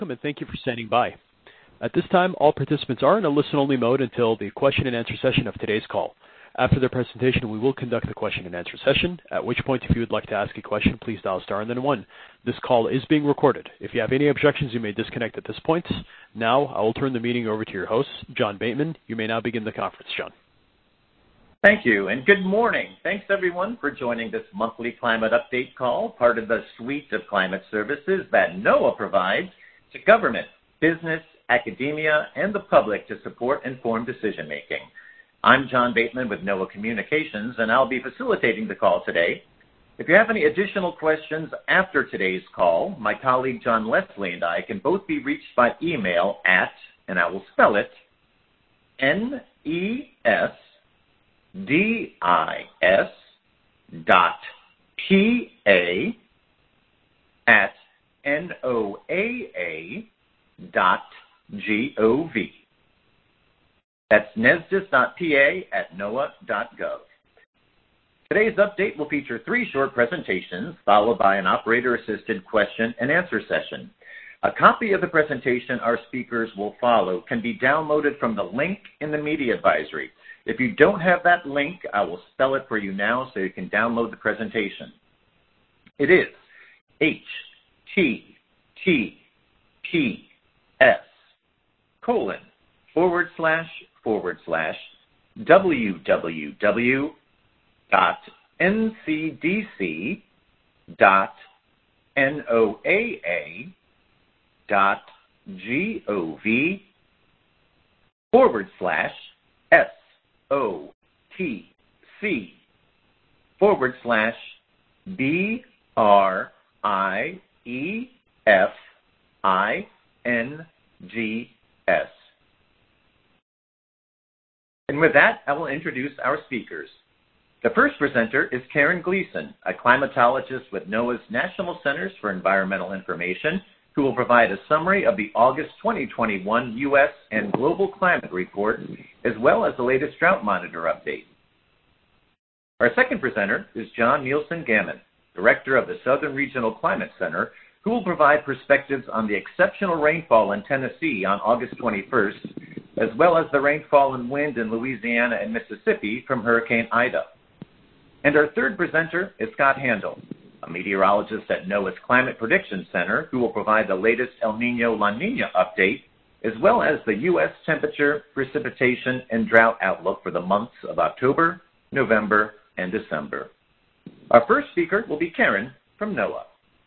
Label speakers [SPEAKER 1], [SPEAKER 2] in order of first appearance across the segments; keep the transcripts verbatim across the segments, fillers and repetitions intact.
[SPEAKER 1] Welcome and thank you for standing by. At this time, all participants are in a listen-only mode until the question and answer session of today's call. After the presentation, we will conduct the question and answer session, at which point if you would like to ask a question, please dial star and then one. This call is being recorded. If you have any objections, you may disconnect at this point. Now, I will turn the meeting over to your host, John Bateman. You may now begin the conference, John.
[SPEAKER 2] Thank you, and good morning. Thanks, everyone, for joining this monthly climate update call, part of the suite of climate services that NOAA provides to government, business, academia, and the public to support informed decision-making. I'm John Bateman with NOAA Communications, and I'll be facilitating the call today. If you have any additional questions after today's call, my colleague John Leslie and I can both be reached by email at, and I will spell it, N E S D I S dot P A at N O A A dot G O V. That's nesdis dot P A at NOAA dot gov. Today's update will feature three short presentations, followed by an operator-assisted question and answer session. A copy of the presentation our speakers will follow can be downloaded from the link in the media advisory. If you don't have that link, I will spell it for you now so you can download the presentation. It is H T T P S colon forward slash forward slash www dot ncdc dot noaa dot gov forward slash S O T C forward slash B R I E F I N G S. And with that, I will introduce our speakers. The first presenter is Karen Gleason, a climatologist with NOAA's National Centers for Environmental Information, who will provide a summary of the August twenty twenty-one U S and Global Climate Report, as well as the latest drought monitor update. Our second presenter is John Nielsen Gammon, Director of the Southern Regional Climate Center, who will provide perspectives on the exceptional rainfall in Tennessee on August twenty-first, as well as the rainfall and wind in Louisiana and Mississippi from Hurricane Ida. And our third presenter is Scott Handel, a meteorologist at NOAA's Climate Prediction Center, who will provide the latest El Nino-La Nina update, as well as the U S temperature, precipitation, and drought outlook for the months of October, November, and December. Our first speaker will be Karen from NOAA.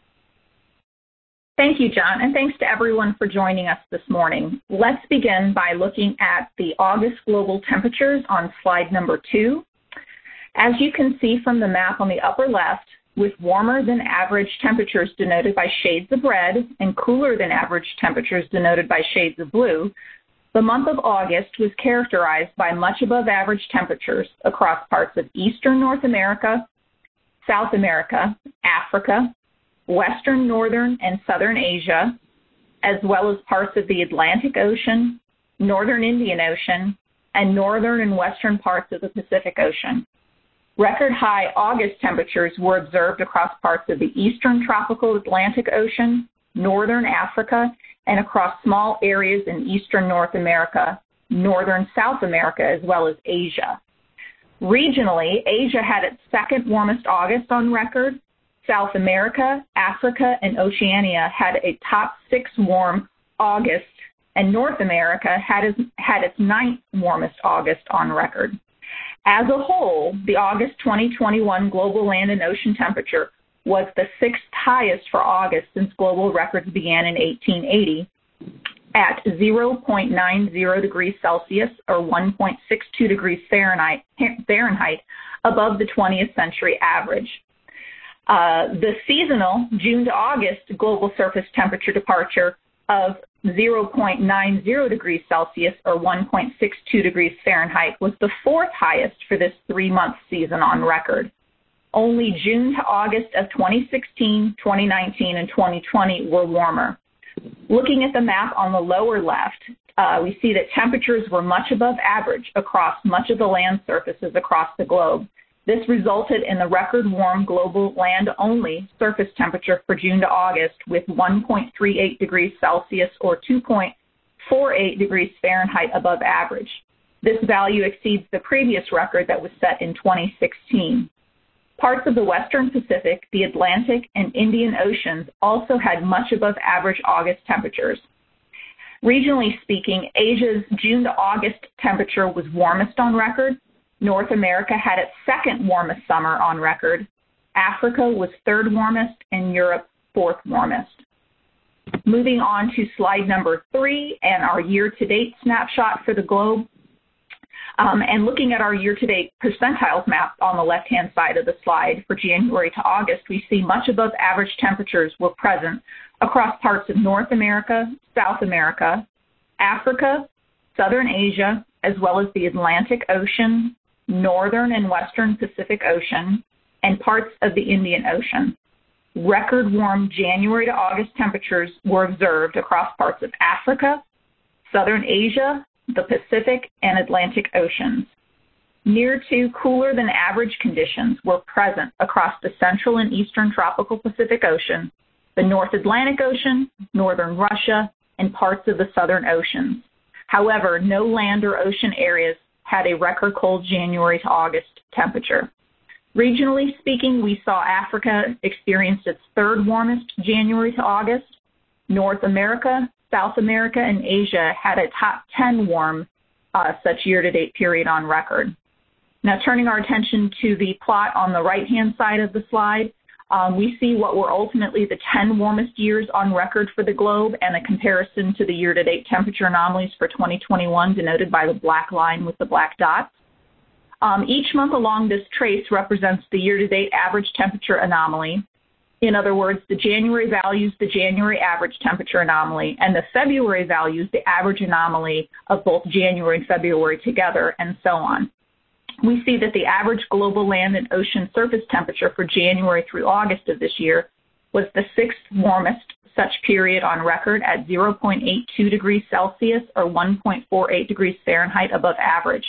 [SPEAKER 3] Thank you, John, and thanks to everyone for joining us this morning. Let's begin by looking at the August global temperatures on slide number two. As you can see from the map on the upper left, with warmer than average temperatures denoted by shades of red and cooler than average temperatures denoted by shades of blue, the month of August was characterized by much above average temperatures across parts of eastern North America, South America, Africa, Western, Northern, and Southern Asia, as well as parts of the Atlantic Ocean, Northern Indian Ocean, and northern and western parts of the Pacific Ocean. Record high August temperatures were observed across parts of the eastern tropical Atlantic Ocean, northern Africa, and across small areas in eastern North America, northern South America, as well as Asia. Regionally, Asia had its second warmest August on record. South America, Africa, and Oceania had a top six warm August, and North America had its, had its ninth warmest August on record. As a whole, the August twenty twenty-one global land and ocean temperature was the sixth highest for August since global records began in eighteen eighty at zero point nine zero degrees Celsius or one point six two degrees Fahrenheit, Fahrenheit above the twentieth century average. Uh, the seasonal June to August global surface temperature departure of zero point nine zero degrees Celsius or one point six two degrees Fahrenheit was the fourth highest for this three-month season on record. Only June to August of twenty sixteen, twenty nineteen, and twenty twenty were warmer. Looking at the map on the lower left, uh, we see that temperatures were much above average across much of the land surfaces across the globe. This resulted in the record warm global land-only surface temperature for June to August with one point three eight degrees Celsius or two point four eight degrees Fahrenheit above average. This value exceeds the previous record that was set in twenty sixteen. Parts of the Western Pacific, the Atlantic, and Indian Oceans also had much above average August temperatures. Regionally speaking, Asia's June to August temperature was warmest on record. North America had its second warmest summer on record. Africa was third warmest, and Europe fourth warmest. Moving on to slide number three and our year-to-date snapshot for the globe. Um, and looking at our year-to-date percentiles map on the left-hand side of the slide for January to August, we see much above average temperatures were present across parts of North America, South America, Africa, Southern Asia, as well as the Atlantic Ocean, Northern and Western Pacific Ocean, and parts of the Indian Ocean. Record warm January to August temperatures were observed across parts of Africa, Southern Asia, the Pacific, and Atlantic Oceans. Near to cooler than average conditions were present across the central and eastern tropical Pacific Ocean, the North Atlantic Ocean, northern Russia, and parts of the southern oceans. However, no land or ocean areas had a record cold January to August temperature. Regionally speaking, we saw Africa experience its third warmest January to August. North America, South America, and Asia had a top ten warm uh, such year-to-date period on record. Now, turning our attention to the plot on the right-hand side of the slide, um, we see what were ultimately the ten warmest years on record for the globe and a comparison to the year-to-date temperature anomalies for twenty twenty-one denoted by the black line with the black dots. Um, each month along this trace represents the year-to-date average temperature anomaly. In other words, the January values the January average temperature anomaly, and the February values the average anomaly of both January and February together, and so on. We see that the average global land and ocean surface temperature for January through August of this year was the sixth warmest such period on record at zero point eight two degrees Celsius or one point four eight degrees Fahrenheit above average.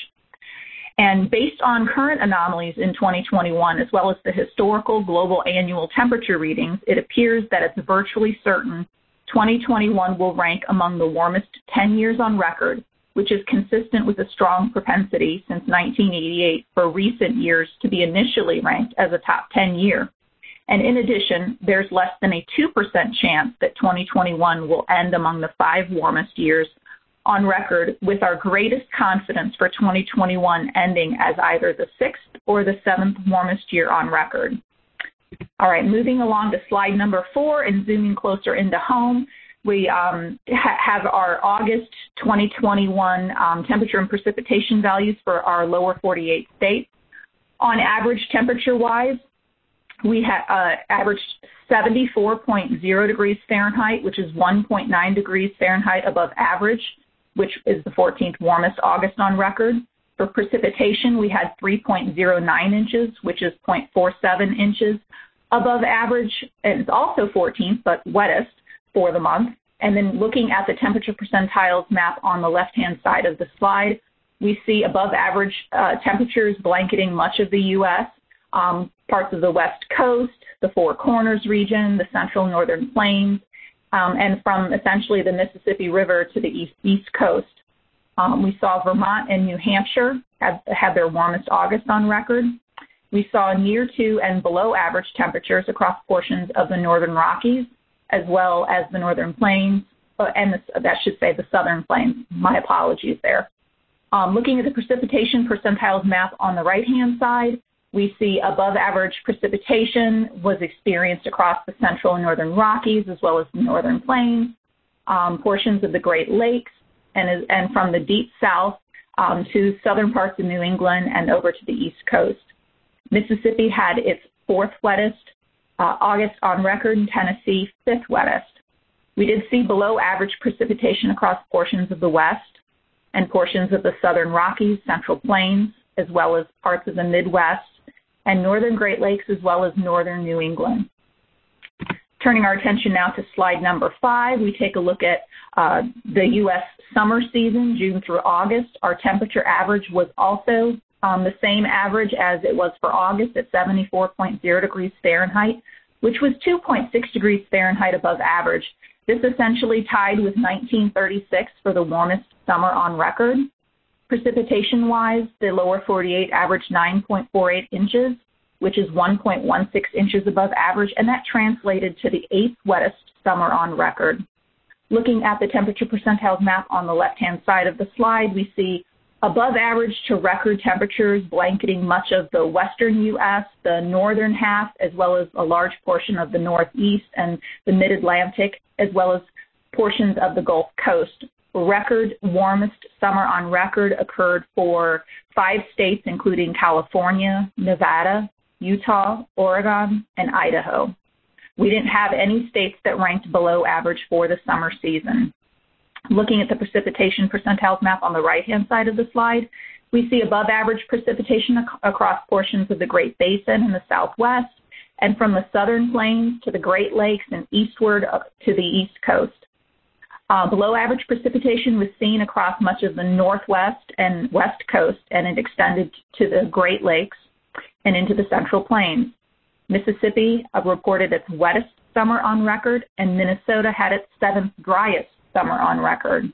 [SPEAKER 3] And based on current anomalies in twenty twenty-one, as well as the historical global annual temperature readings, it appears that it's virtually certain twenty twenty-one will rank among the warmest ten years on record, which is consistent with a strong propensity since nineteen eighty-eight for recent years to be initially ranked as a top ten year. And in addition, there's less than a two percent chance that twenty twenty-one will end among the five warmest years on record, with our greatest confidence for twenty twenty-one ending as either the sixth or the seventh warmest year on record. All right, moving along to slide number four and zooming closer into home, we um, ha- have our August twenty twenty-one um, temperature and precipitation values for our lower forty-eight states. On average temperature-wise, we ha- uh, averaged seventy-four point zero degrees Fahrenheit, which is one point nine degrees Fahrenheit above average, which is the fourteenth warmest August on record. For precipitation, we had three point zero nine inches, which is zero point four seven inches above average, and it's also fourteenth, but wettest for the month. And then looking at the temperature percentiles map on the left-hand side of the slide, we see above average uh, temperatures blanketing much of the U S, um, parts of the West Coast, the Four Corners region, the central northern plains, Um, and from essentially the Mississippi River to the east, east coast. Um, we saw Vermont and New Hampshire had, had their warmest August on record. We saw near to and below average temperatures across portions of the northern Rockies, as well as the northern plains, uh, and the, that should say the southern plains. My apologies there. Um, looking at the precipitation percentiles map on the right-hand side, we see above average precipitation was experienced across the central and northern Rockies, as well as the northern plains, um, portions of the Great Lakes, and, and from the deep south um, to southern parts of New England and over to the East Coast. Mississippi had its fourth wettest uh, August on record, and Tennessee fifth wettest. We did see below average precipitation across portions of the West and portions of the southern Rockies, Central Plains, as well as parts of the Midwest and northern Great Lakes, as well as northern New England. Turning our attention now to slide number five, we take a look at uh, the U S summer season, June through August. Our temperature average was also um, the same average as it was for August at seventy-four point zero degrees Fahrenheit, which was two point six degrees Fahrenheit above average. This essentially tied with nineteen thirty-six for the warmest summer on record. Precipitation-wise, the lower forty-eight averaged nine point four eight inches, which is one point one six inches above average, and that translated to the eighth wettest summer on record. Looking at the temperature percentiles map on the left-hand side of the slide, we see above average to record temperatures blanketing much of the western U S, the northern half, as well as a large portion of the northeast and the mid-Atlantic, as well as portions of the Gulf Coast. Record warmest summer on record occurred for five states, including California, Nevada, Utah, Oregon, and Idaho. We didn't have any states that ranked below average for the summer season. Looking at the precipitation percentiles map on the right-hand side of the slide, we see above average precipitation ac- across portions of the Great Basin in the southwest, and from the southern plains to the Great Lakes and eastward up to the east coast. Uh, below average precipitation was seen across much of the northwest and west coast, and it extended to the Great Lakes and into the central plains. Mississippi uh, reported its wettest summer on record, and Minnesota had its seventh driest summer on record.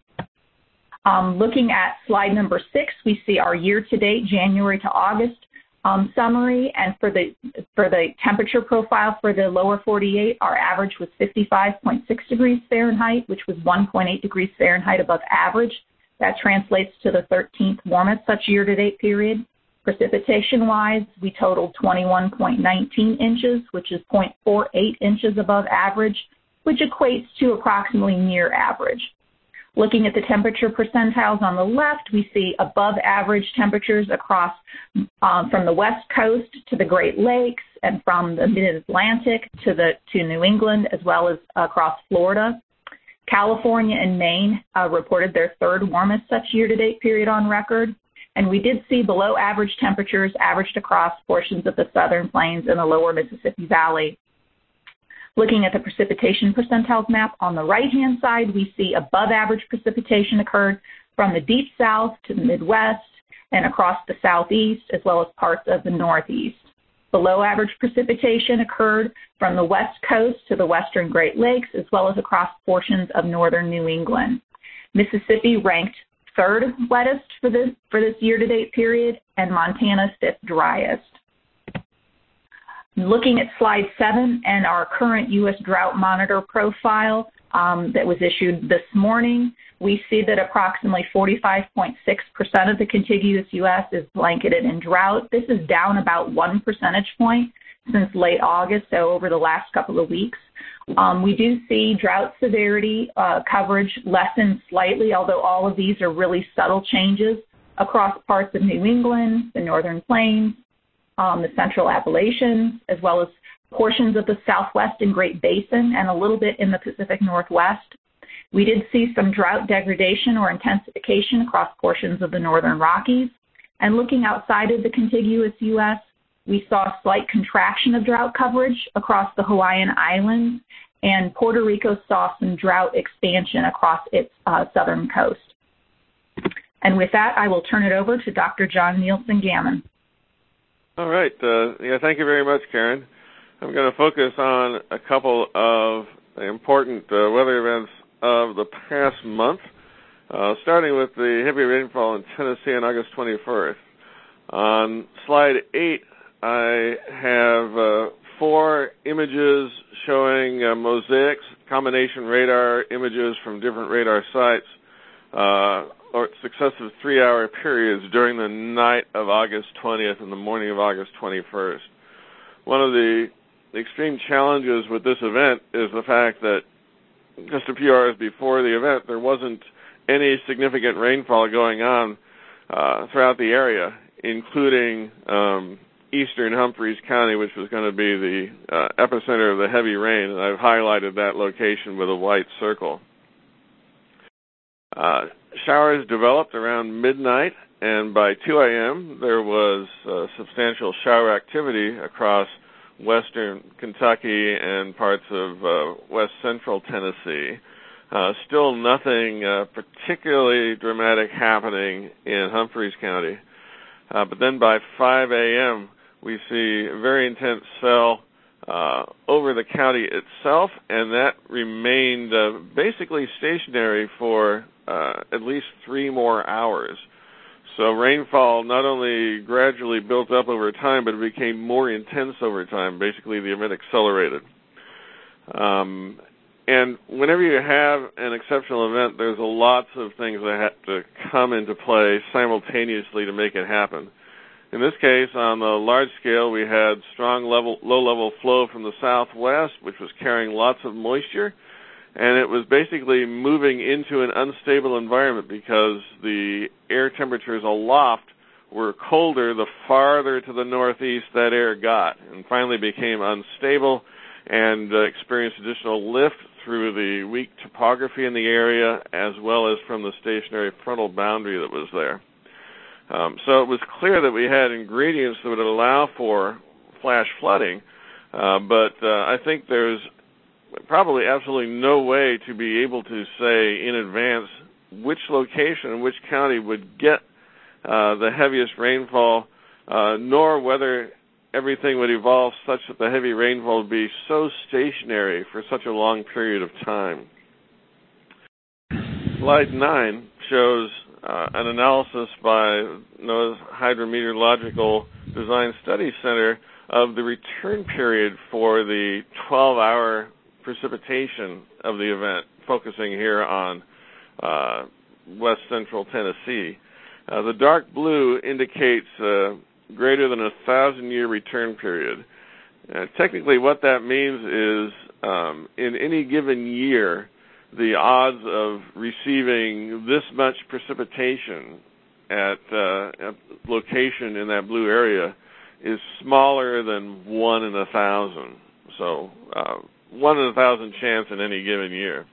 [SPEAKER 3] Um, looking at slide number six, we see our year-to-date, January to August um, summary, and for the for the temperature profile for the lower forty-eight, our average was fifty-five point six degrees Fahrenheit, which was one point eight degrees Fahrenheit above average. That translates to the thirteenth warmest such year-to-date period. Precipitation-wise, we totaled twenty-one point one nine inches, which is zero point four eight inches above average, which equates to approximately near average. Looking at the temperature percentiles on the left, we see above average temperatures across um, from the west coast to the Great Lakes and from the mid-Atlantic to the to New England, as well as across Florida. California and Maine uh, reported their third warmest such year-to-date period on record. And we did see below average temperatures averaged across portions of the southern plains and the lower Mississippi Valley. Looking at the precipitation percentiles map on the right-hand side, we see above average precipitation occurred from the deep south to the Midwest and across the southeast, as well as parts of the northeast. Below average precipitation occurred from the west coast to the western Great Lakes, as well as across portions of northern New England. Mississippi ranked third wettest for this for this year-to-date period, and Montana's fifth driest. Looking at slide seven and our current U S Drought Monitor profile um, that was issued this morning, we see that approximately forty-five point six percent of the contiguous U S is blanketed in drought. This is down about one percentage point since late August, so over the last couple of weeks. Um, we do see drought severity uh, coverage lessen slightly, although all of these are really subtle changes across parts of New England, the Northern Plains, um, the Central Appalachians, as well as portions of the Southwest and Great Basin, and a little bit in the Pacific Northwest. We did see some drought degradation or intensification across portions of the Northern Rockies. And looking outside of the contiguous U S, we saw a slight contraction of drought coverage across the Hawaiian Islands, and Puerto Rico saw some drought expansion across its uh, southern coast. And with that, I will turn it over to Doctor John Nielsen Gammon.
[SPEAKER 4] All right. Uh, yeah, thank you very much, Karen. I'm going to focus on a couple of important uh, weather events of the past month, uh, starting with the heavy rainfall in Tennessee on August twenty-first. On slide eight, I have uh, four images showing uh, mosaics, combination radar images from different radar sites, uh, or successive three-hour periods during the night of August twentieth and the morning of August twenty-first. One of the extreme challenges with this event is the fact that just a few hours before the event, there wasn't any significant rainfall going on uh, throughout the area, including um, eastern Humphreys County, which was going to be the uh, epicenter of the heavy rain, and I've highlighted that location with a white circle. Uh, showers developed around midnight, and by two a.m. there was uh, substantial shower activity across western Kentucky and parts of uh, west central Tennessee. Uh, still nothing uh, particularly dramatic happening in Humphreys County. Uh, but then by five a.m., we see a very intense cell uh, over the county itself, and that remained uh, basically stationary for uh, at least three more hours. So rainfall not only gradually built up over time, but it became more intense over time. Basically, the event accelerated. Um, and whenever you have an exceptional event, there's a lots of things that have to come into play simultaneously to make it happen. In this case, on the large scale, we had strong level, low-level flow from the southwest, which was carrying lots of moisture, and it was basically moving into an unstable environment because the air temperatures aloft were colder the farther to the northeast that air got, and finally became unstable and uh, experienced additional lift through the weak topography in the area as well as from the stationary frontal boundary that was there. Um, so it was clear that we had ingredients that would allow for flash flooding, uh, but uh, I think there's probably absolutely no way to be able to say in advance which location and which county would get uh, the heaviest rainfall, uh, nor whether everything would evolve such that the heavy rainfall would be so stationary for such a long period of time. Slide nine shows uh, an analysis by NOAA's Hydrometeorological Design Study Center of the return period for the twelve-hour precipitation of the event, focusing here on uh, west central Tennessee. Uh, the dark blue indicates uh, greater than a thousand-year return period. Uh, technically, what that means is um, in any given year, the odds of receiving this much precipitation at uh, a location in that blue area is smaller than one in a thousand. So uh, one in a thousand chance in any given year.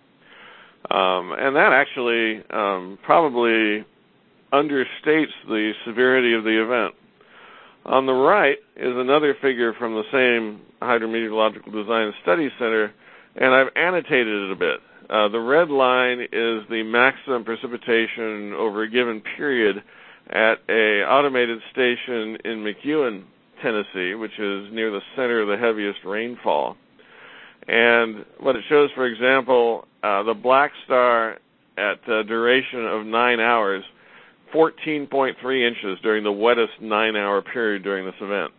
[SPEAKER 4] Um, and that actually um, probably understates the severity of the event. On the right is another figure from the same Hydrometeorological Design Study Center, and I've annotated it a bit. Uh, the red line is the maximum precipitation over a given period at a automated station in McEwen, Tennessee, which is near the center of the heaviest rainfall. And what it shows, for example, uh, the black star at a duration of nine hours, fourteen point three inches during the wettest nine-hour period during this event.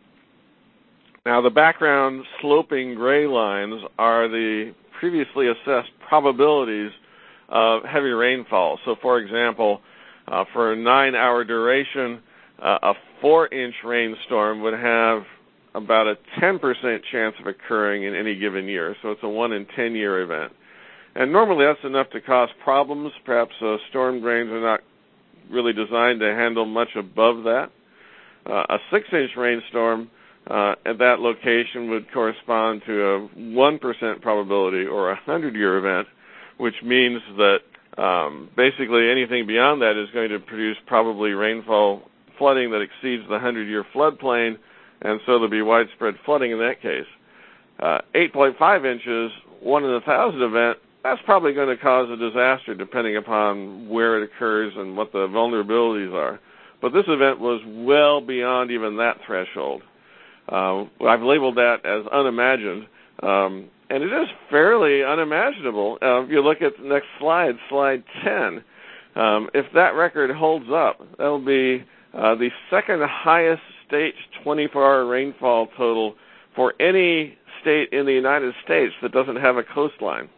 [SPEAKER 4] Now, the background sloping gray lines are the previously assessed probabilities of heavy rainfall. So, for example, uh, for a nine-hour duration, uh, a four-inch rainstorm would have about a ten percent chance of occurring in any given year. So it's a one in ten year event. And normally that's enough to cause problems. Perhaps uh, storm drains are not really designed to handle much above that. Uh, a six-inch rainstorm uh, at that location would correspond to a one percent probability or a hundred-year event, which means that um, basically anything beyond that is going to produce probably rainfall flooding that exceeds the hundred-year floodplain, and so there'll be widespread flooding in that case. Uh, eight point five inches, one in a thousand event, that's probably going to cause a disaster depending upon where it occurs and what the vulnerabilities are. But this event was well beyond even that threshold. Uh, I've labeled that as unimagined, um, and it is fairly unimaginable. Uh, if you look at the next slide, slide ten, um, if that record holds up, that'll be uh, the second highest state twenty-four hour rainfall total for any state in the United States that doesn't have a coastline.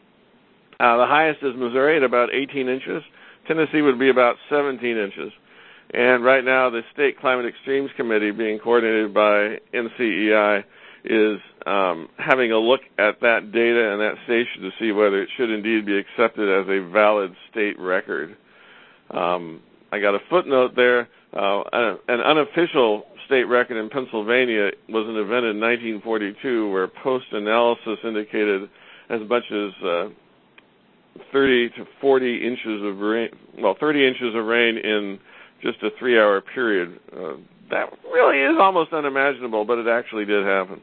[SPEAKER 4] Uh, the highest is Missouri at about eighteen inches. Tennessee would be about seventeen inches. And right now, the State Climate Extremes Committee, being coordinated by N C E I, is um, having a look at that data and that station to see whether it should indeed be accepted as a valid state record. Um, I got a footnote there. Uh, an unofficial state record in Pennsylvania was an event in nineteen forty-two where post-analysis indicated as much as uh, thirty to forty inches of rain, well, thirty inches of rain in just a three-hour period. Uh, that really is almost unimaginable, but it actually did happen.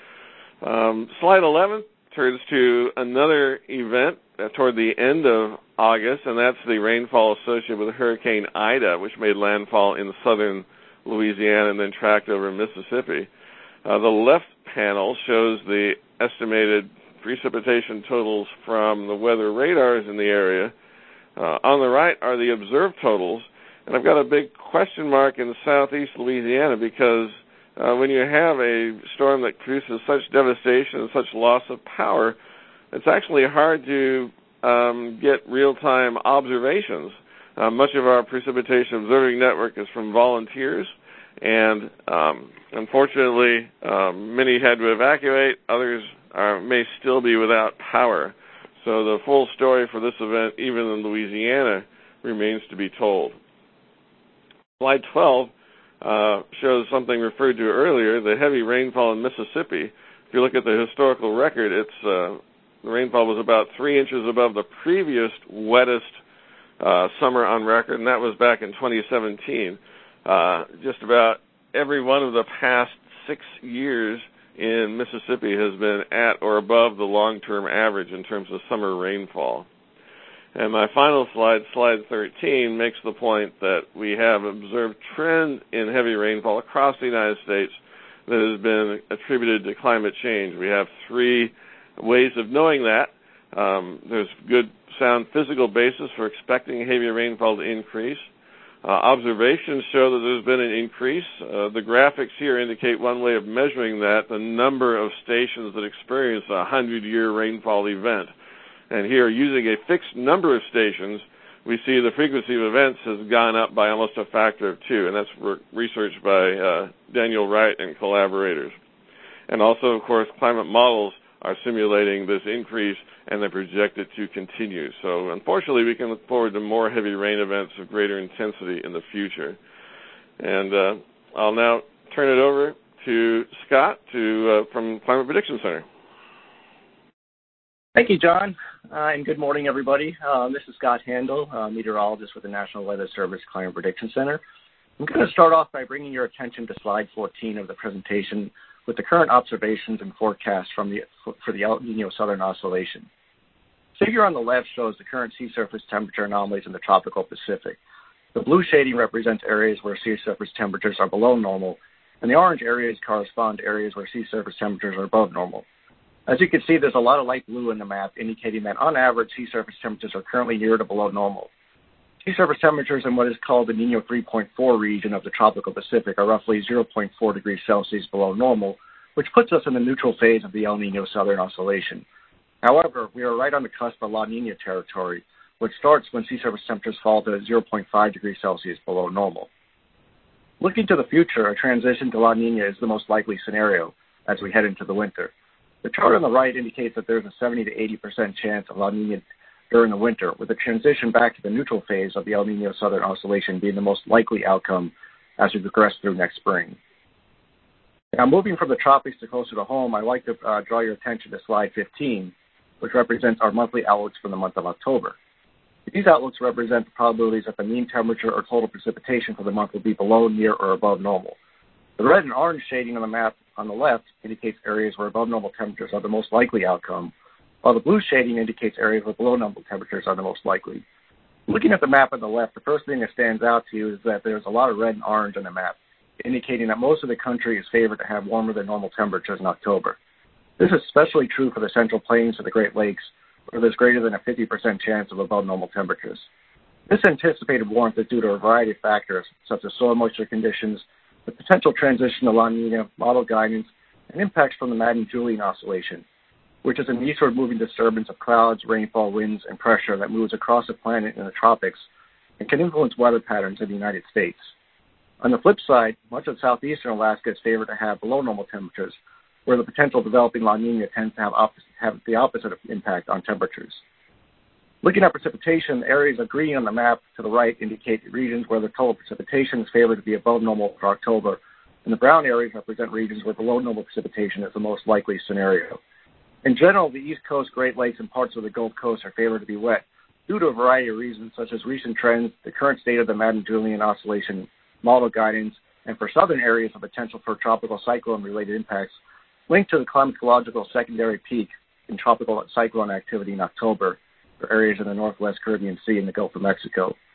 [SPEAKER 4] Um, slide eleven turns to another event uh, toward the end of August, and that's the rainfall associated with Hurricane Ida, which made landfall in southern Louisiana and then tracked over Mississippi. Uh, the left panel shows the estimated precipitation totals from the weather radars in the area. Uh, on the right are the observed totals, and I've got a big question mark in southeast Louisiana because uh, when you have a storm that produces such devastation and such loss of power, it's actually hard to um, get real-time observations. Uh, much of our precipitation observing network is from volunteers, and um, unfortunately, um, many had to evacuate. Others are, may still be without power. So the full story for this event, even in Louisiana, remains to be told. Slide twelve uh, shows something referred to earlier, the heavy rainfall in Mississippi. If you look at the historical record, it's uh, the rainfall was about three inches above the previous wettest uh, summer on record, and that was back in twenty seventeen. Uh, just about every one of the past six years in Mississippi has been at or above the long-term average in terms of summer rainfall. And my final slide, slide thirteen, makes the point that we have observed trend in heavy rainfall across the United States that has been attributed to climate change. We have three ways of knowing that. Um, there's good, sound physical basis for expecting heavy rainfall to increase. Uh, observations show that there's been an increase. Uh, the graphics here indicate one way of measuring that, the number of stations that experience a hundred-year rainfall event. And here, using a fixed number of stations, we see the frequency of events has gone up by almost a factor of two, and that's re- researched by uh, Daniel Wright and collaborators. And also, of course, climate models are simulating this increase, and they project it to continue. So, unfortunately, we can look forward to more heavy rain events of greater intensity in the future. And uh, I'll now turn it over to Scott to, uh, from Climate Prediction Center.
[SPEAKER 5] Thank you, John, uh, and good morning, everybody. Uh, this is Scott Handel, uh, meteorologist with the National Weather Service Climate Prediction Center. I'm going to start off by bringing your attention to slide fourteen of the presentation with the current observations and forecasts from the, for the El Nino Southern Oscillation. The figure on the left shows the current sea surface temperature anomalies in the tropical Pacific. The blue shading represents areas where sea surface temperatures are below normal, and the orange areas correspond to areas where sea surface temperatures are above normal. As you can see, there's a lot of light blue in the map, indicating that on average, sea surface temperatures are currently near to below normal. Sea surface temperatures in what is called the Nino three point four region of the tropical Pacific are roughly zero point four degrees Celsius below normal, which puts us in the neutral phase of the El Nino Southern Oscillation. However, we are right on the cusp of La Nina territory, which starts when sea surface temperatures fall to zero point five degrees Celsius below normal. Looking to the future, a transition to La Nina is the most likely scenario as we head into the winter. The chart on the right indicates that there's a seventy to eighty percent chance of La Nina during the winter, with the transition back to the neutral phase of the El Nino Southern Oscillation being the most likely outcome as we progress through next spring. Now, moving from the tropics to closer to home, I'd like to uh, draw your attention to slide fifteen, which represents our monthly outlooks for the month of October. These outlooks represent the probabilities that the mean temperature or total precipitation for the month will be below, near, or above normal. The red and orange shading on the map on the left indicates areas where above normal temperatures are the most likely outcome, while the blue shading indicates areas where below normal temperatures are the most likely. Looking at the map on the left, the first thing that stands out to you is that there's a lot of red and orange on the map, indicating that most of the country is favored to have warmer than normal temperatures in October. This is especially true for the Central Plains of the Great Lakes, where there's greater than a fifty percent chance of above normal temperatures. This anticipated warmth is due to a variety of factors, such as soil moisture conditions, the potential transition to La Nina, model guidance, and impacts from the Madden-Julian Oscillation, which is an eastward moving disturbance of clouds, rainfall, winds, and pressure that moves across the planet in the tropics and can influence weather patterns in the United States. On the flip side, much of southeastern Alaska is favored to have below normal temperatures, where the potential developing La Nina tends to have, opposite, have the opposite impact on temperatures. Looking at precipitation, areas of green on the map to the right indicate regions where the total precipitation is favored to be above normal for October, and the brown areas represent regions where below normal precipitation is the most likely scenario. In general, the East Coast, Great Lakes, and parts of the Gulf Coast are favored to be wet due to a variety of reasons, such as recent trends, the current state of the Madden-Julian Oscillation model guidance, and for southern areas, the potential for tropical cyclone-related impacts linked to the climatological secondary peak in tropical cyclone activity in October for areas in the Northwest Caribbean Sea and the Gulf of Mexico.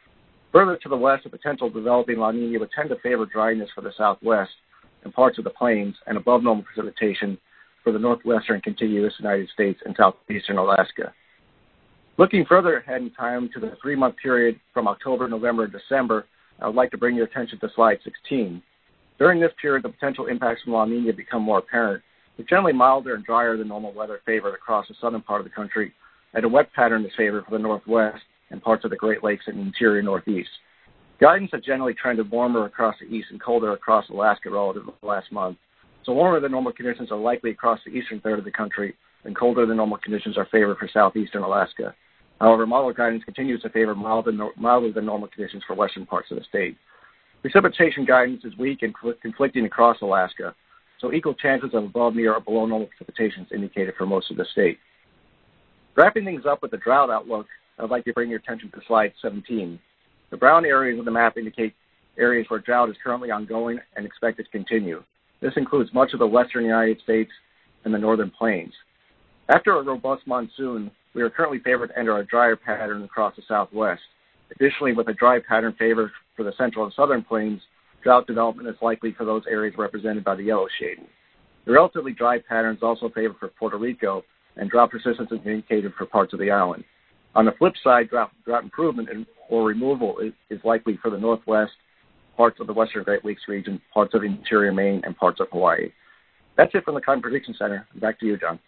[SPEAKER 5] Further to the west, a potential developing La Nina would tend to favor dryness for the southwest and parts of the plains and above normal precipitation for the northwestern contiguous United States and southeastern Alaska. Looking further ahead in time to the three-month period from October, November, and December, I would like to bring your attention to slide sixteen. During this period, the potential impacts from La Nina become more apparent, with generally milder and drier than normal weather favored across the southern part of the country, and a wet pattern is favored for the northwest and parts of the Great Lakes and interior northeast. Guidance has generally trended warmer across the east and colder across Alaska relative to last month. So warmer than normal conditions are likely across the eastern third of the country, and colder than normal conditions are favored for southeastern Alaska. However, model guidance continues to favor milder, milder than normal conditions for western parts of the state. Precipitation guidance is weak and conflicting across Alaska, so equal chances of above, near, or below normal precipitation is indicated for most of the state. Wrapping things up with the drought outlook, I'd like to bring your attention to slide seventeen. The brown areas of the map indicate areas where drought is currently ongoing and expected to continue. This includes much of the western United States and the northern plains. After a robust monsoon, we are currently favored to enter a drier pattern across the southwest. Additionally, with a dry pattern favored for the central and southern plains, drought development is likely for those areas represented by the yellow shading. The relatively dry patterns also favor for Puerto Rico, and drought persistence is indicated for parts of the island. On the flip side, drought, drought improvement and, or removal is, is likely for the northwest, parts of the western Great Lakes region, parts of interior Maine, and parts of Hawaii. That's it from the Climate Prediction Center. Back to you, John.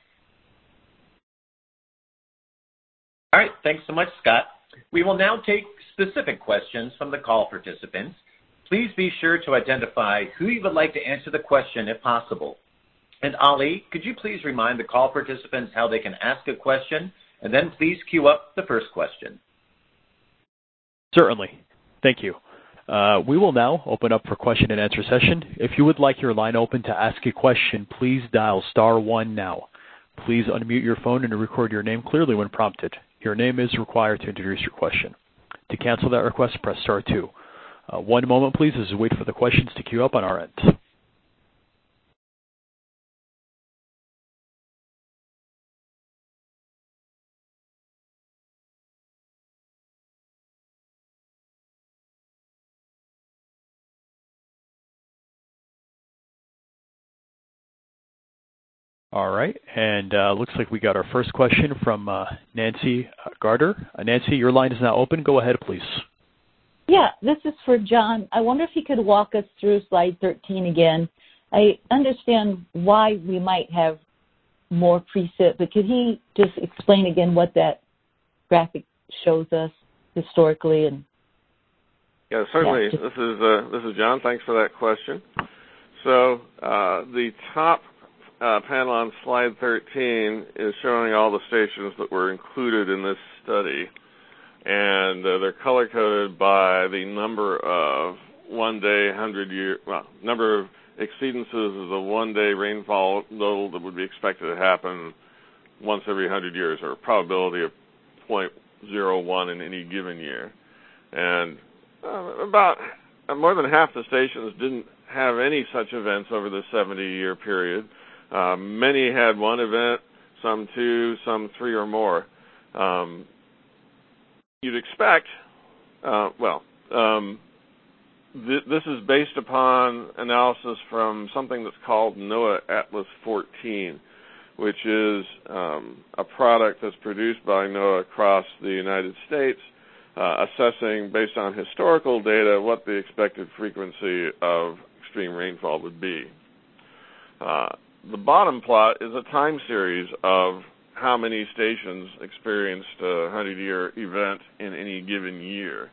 [SPEAKER 2] All right, thanks so much, Scott. We will now take specific questions from the call participants. Please be sure to identify who you would like to answer the question if possible. And Ali, could you please remind the call participants how they can ask a question, and then please queue up the first question.
[SPEAKER 1] Certainly. Thank you. Uh, we will now open up for question and answer session. If you would like your line open to ask a question, please dial star one now. Please unmute your phone and record your name clearly when prompted. Your name is required to introduce your question. To cancel that request, press star two. Uh, one moment, please, as we wait for the questions to queue up on our end. All right, and uh, looks like we got our first question from uh, Nancy Garter. Uh, Nancy, your line is now open. Go ahead, please.
[SPEAKER 6] Yeah, this is for John. I wonder if he could walk us through slide thirteen again. I understand why we might have more precip, but could he just explain again what that graphic shows us historically? And
[SPEAKER 4] yeah, certainly.
[SPEAKER 6] Yeah, just,
[SPEAKER 4] this is uh, this is John. Thanks for that question. So uh, the top Uh, panel on slide thirteen is showing all the stations that were included in this study, and uh, they're color-coded by the number of one-day, hundred-year, well, number of exceedances of the one-day rainfall total that would be expected to happen once every hundred years, or a probability of zero point zero one in any given year. And uh, about uh, more than half the stations didn't have any such events over the seventy-year period. Uh, many had one event, some two, some three or more. Um, you'd expect, uh, well, um, th- this is based upon analysis from something that's called NOAA Atlas fourteen, which is um, a product that's produced by NOAA across the United States, uh, assessing, based on historical data, what the expected frequency of extreme rainfall would be. Uh, The bottom plot is a time series of how many stations experienced a hundred-year event in any given year.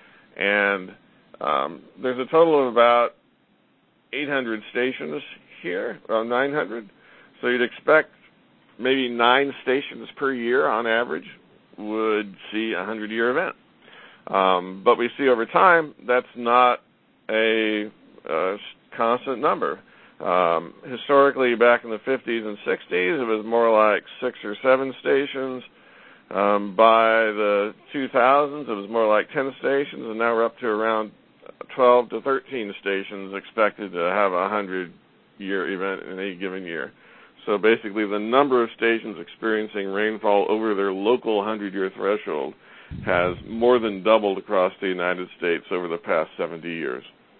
[SPEAKER 4] And um, there's a total of about eight hundred stations here, or nine hundred. So you'd expect maybe nine stations per year on average would see a hundred-year event. Um, but we see over time that's not a, a constant number. Um, historically, back in the fifties and sixties, it was more like six or seven stations. Um, by the two thousands, it was more like ten stations, and now we're up to around twelve to thirteen stations expected to have a hundred-year event in any given year. So basically, the number of stations experiencing rainfall over their local hundred-year threshold has more than doubled across the United States over the past seventy years.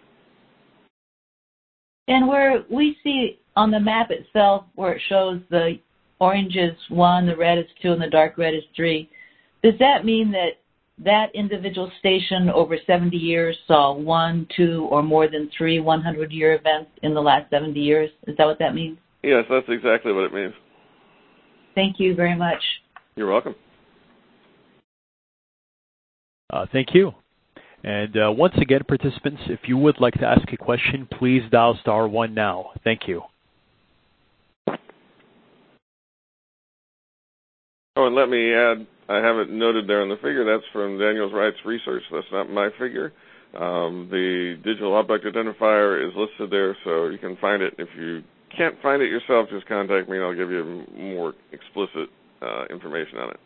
[SPEAKER 6] And where we see on the map itself where it shows the orange is one, the red is two, and the dark red is three, does that mean that that individual station over seventy years saw one, two, or more than three hundred-year events in the last seventy years? Is that what that means?
[SPEAKER 4] Yes, that's exactly what it means.
[SPEAKER 6] Thank you very much.
[SPEAKER 4] You're welcome.
[SPEAKER 1] Uh, thank you. And uh, once again, participants, if you would like to ask a question, please dial star one now. Thank you.
[SPEAKER 4] Oh, and let me add, I have it noted there on the figure, that's from Daniels Rights Research. That's not my figure. Um, the digital object identifier is listed there, so you can find it. If you can't find it yourself, just contact me and I'll give you more explicit uh, information on it.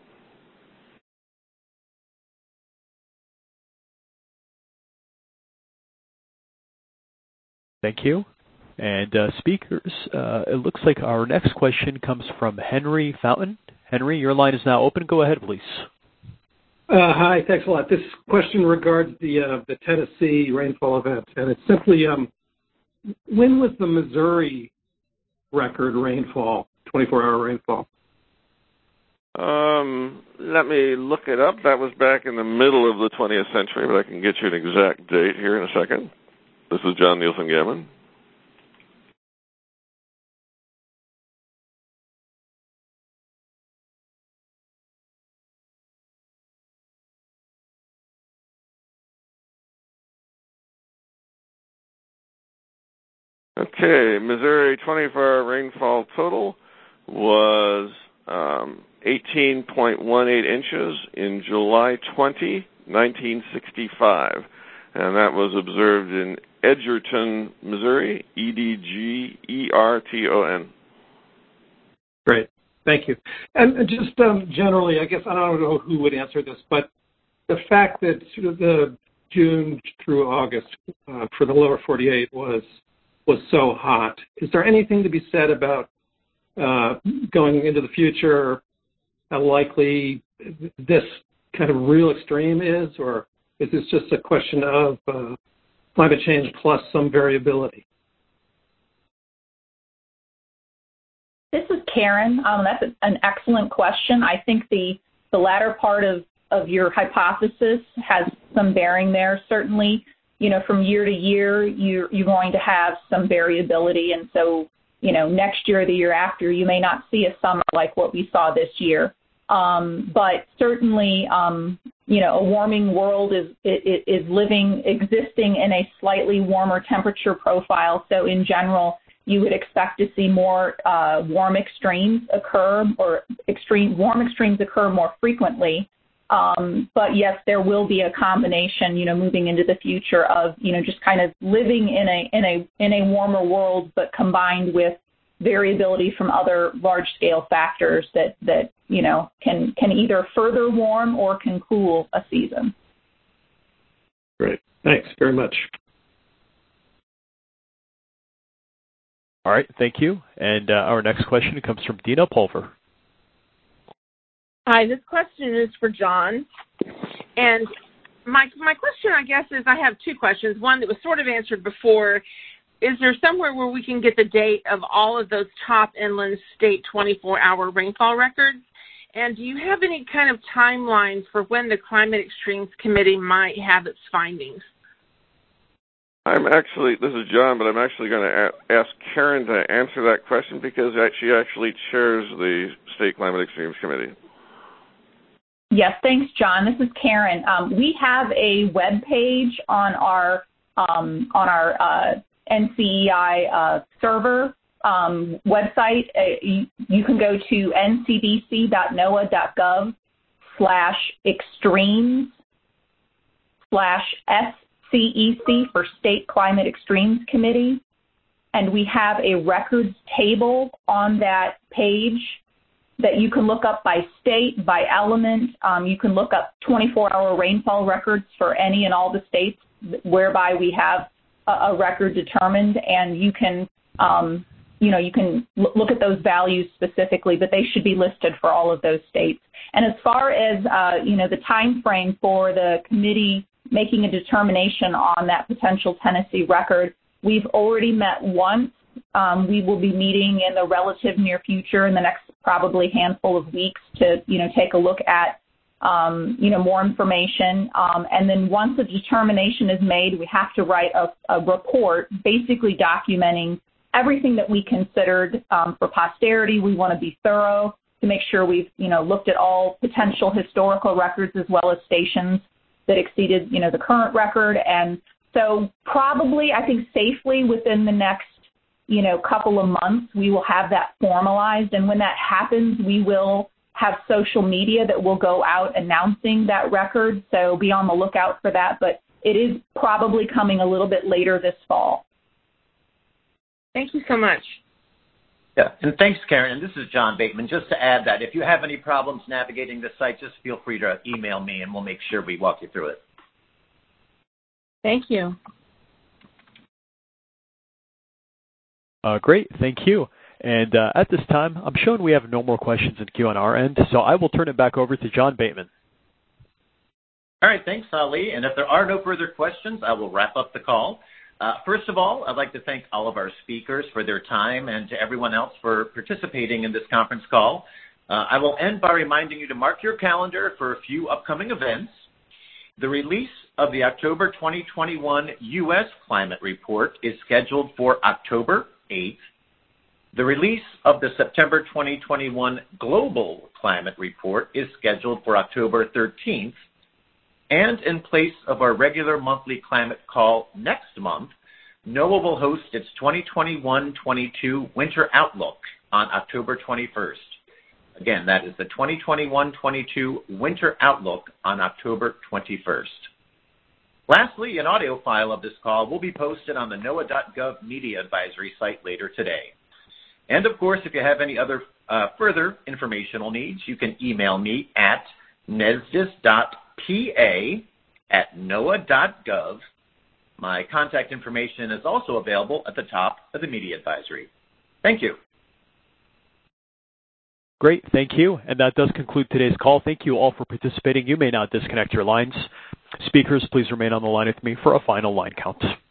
[SPEAKER 1] Thank you. And uh, speakers, uh, it looks like our next question comes from Henry Fountain. Henry, your line is now open. Go ahead, please.
[SPEAKER 7] Uh, hi, thanks a lot. This question regards the uh, the Tennessee rainfall event, and it's simply, um, when was the Missouri record rainfall, twenty-four hour rainfall?
[SPEAKER 4] Um, let me look it up. That was back in the middle of the twentieth century, but I can get you an exact date here in a second. This is John Nielsen Gammon. Okay, Missouri twenty-four hour rainfall total was um, eighteen point one eight inches in July twentieth, nineteen sixty-five. And that was observed in Edgerton, Missouri, E D G E R T O N.
[SPEAKER 7] Great. Thank you. And just um, generally, I guess, I don't know who would answer this, but the fact that sort of the June through August uh, for the lower forty-eight was was so hot, is there anything to be said about uh, going into the future, how likely this kind of real extreme is, or is this just a question of uh, climate change plus some variability?
[SPEAKER 3] This is Karen. Um, that's a, an excellent question. I think the, the latter part of, of your hypothesis has some bearing there. Certainly, you know, from year to year, you're, you're going to have some variability. And so, you know, next year or the year after, you may not see a summer like what we saw this year. Um, but certainly, um, you know, a warming world is, is, is living, existing in a slightly warmer temperature profile. So in general, you would expect to see more uh, warm extremes occur, or extreme warm extremes occur more frequently. Um, but yes, there will be a combination, you know, moving into the future of, you know, just kind of living in a in a in a warmer world, but combined with variability from other large-scale factors that that you know can can either further warm or can cool a season.
[SPEAKER 7] Great, thanks very much.
[SPEAKER 1] All right, thank you. And uh, our next question comes from Dina Pulver.
[SPEAKER 8] Hi, this question is for John. And my my question, I guess, is I have two questions. One that was sort of answered before. Is there somewhere where we can get the date of all of those top inland state twenty-four hour rainfall records? And do you have any kind of timeline for when the Climate Extremes Committee might have its findings?
[SPEAKER 4] I'm actually, this is John, but I'm actually going to a- ask Karen to answer that question because she actually chairs the State Climate Extremes Committee.
[SPEAKER 3] Yes, thanks, John. This is Karen. Um, we have a web page on our um, on our uh, N C E I uh, server um, website. Uh, you, you can go to n c d c dot n o a dot gov slash extremes slash S C E C for State Climate Extremes Committee, and we have a records table on that page that you can look up by state, by element. Um, you can look up twenty-four hour rainfall records for any and all the states whereby we have a, a record determined, and you can um, you know, you can l- look at those values specifically, but they should be listed for all of those states. And as far as, uh, you know, the time frame for the committee making a determination on that potential Tennessee record, we've already met once. Um, we will be meeting in the relative near future in the next probably handful of weeks to, you know, take a look at, um, you know, more information. Um, and then once a determination is made, we have to write a, a report basically documenting everything that we considered um, for posterity. We want to be thorough to make sure we've, you know, looked at all potential historical records as well as stations that exceeded, you know, the current record. And so probably, I think safely within the next, you know, couple of months, we will have that formalized. And when that happens, we will have social media that will go out announcing that record. So be on the lookout for that. But it is probably coming a little bit later this fall.
[SPEAKER 8] Thank you so much.
[SPEAKER 2] Yeah, and thanks, Karen. And this is John Bateman. Just to add that if you have any problems navigating the site, just feel free to email me and we'll make sure we walk you through it.
[SPEAKER 8] Thank you.
[SPEAKER 1] Uh, great, thank you. And uh, at this time, I'm showing we have no more questions in queue on our end, so I will turn it back over to John Bateman.
[SPEAKER 2] All right, thanks, Ali. And if there are no further questions, I will wrap up the call. Uh, first of all, I'd like to thank all of our speakers for their time and to everyone else for participating in this conference call. Uh, I will end by reminding you to mark your calendar for a few upcoming events. The release of the October twenty twenty-one U S Climate Report is scheduled for October eighth. The release of the September twenty twenty-one Global Climate Report is scheduled for October thirteenth. And in place of our regular monthly climate call next month, NOAA will host its twenty twenty-one twenty-two Winter Outlook on October twenty-first. Again, that is the twenty twenty-one twenty-two Winter Outlook on October twenty-first. Lastly, an audio file of this call will be posted on the NOAA dot gov Media Advisory site later today. And of course, if you have any other uh, further informational needs, you can email me at nesdis dot p a at noaa dot gov. My contact information is also available at the top of the Media Advisory. Thank you.
[SPEAKER 1] Great, thank you. And that does conclude today's call. Thank you all for participating. You may now disconnect your lines. Speakers, please remain on the line with me for a final line count.